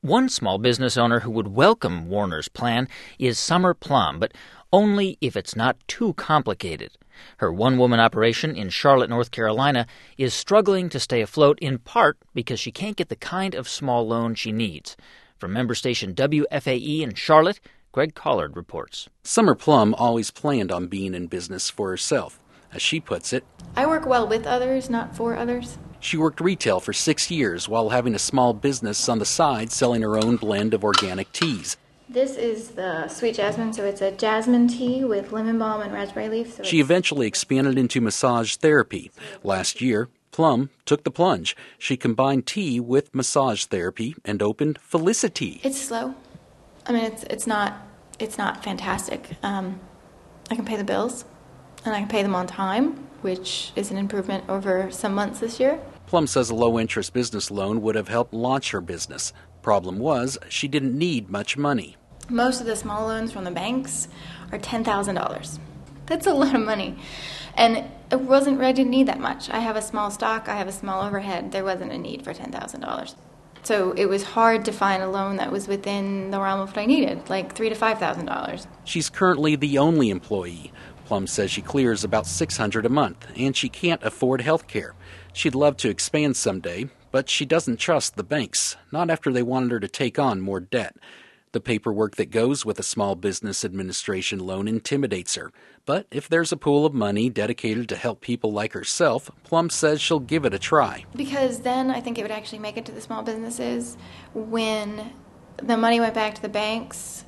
One small business owner who would welcome Warner's plan is Summer Plum, but only if it's not too complicated. Her one-woman operation in Charlotte, North Carolina, is struggling to stay afloat in part because she can't get the kind of small loan she needs. From member station WFAE in Charlotte, Greg Collard reports. Summer Plum always planned on being in business for herself. As she puts it, I work well with others, not for others. She worked retail for 6 years while having a small business on the side selling her own blend of organic teas. This is the sweet jasmine, so it's a jasmine tea with lemon balm and raspberry leaf. She eventually expanded into massage therapy. Last year, Plum took the plunge. She combined tea with massage therapy and opened Felicity. It's slow. I mean, it's not fantastic. I can pay the bills, and I can pay them on time, which is an improvement over some months this year. Plum says a low-interest business loan would have helped launch her business. Problem was, she didn't need much money. Most of the small loans from the banks are $10,000. That's a lot of money. And I wasn't ready to need that much. I have a small stock, I have a small overhead. There wasn't a need for $10,000. So it was hard to find a loan that was within the realm of what I needed, like $3,000 to $5,000. She's currently the only employee. Plum says she clears about $600 a month, and she can't afford health care. She'd love to expand someday, but she doesn't trust the banks, not after they wanted her to take on more debt. The paperwork that goes with a small business administration loan intimidates her. But if there's a pool of money dedicated to help people like herself, Plum says she'll give it a try. Because then I think it would actually make it to the small businesses. When the money went back to the banks,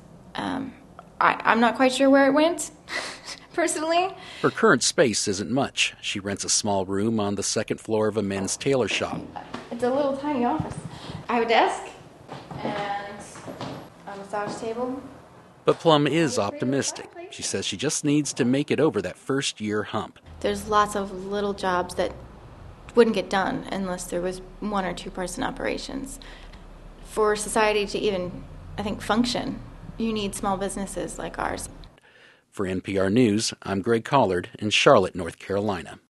I'm not quite sure where it went, personally. Her current space isn't much. She rents a small room on the second floor of a men's tailor shop. It's a little tiny office. I have a desk and a massage table. But Plum is optimistic. She says she just needs to make it over that first-year hump. There's lots of little jobs that wouldn't get done unless there was 1 or 2 person operations. For society to even, I think, function, you need small businesses like ours. For NPR News, I'm Greg Collard in Charlotte, North Carolina.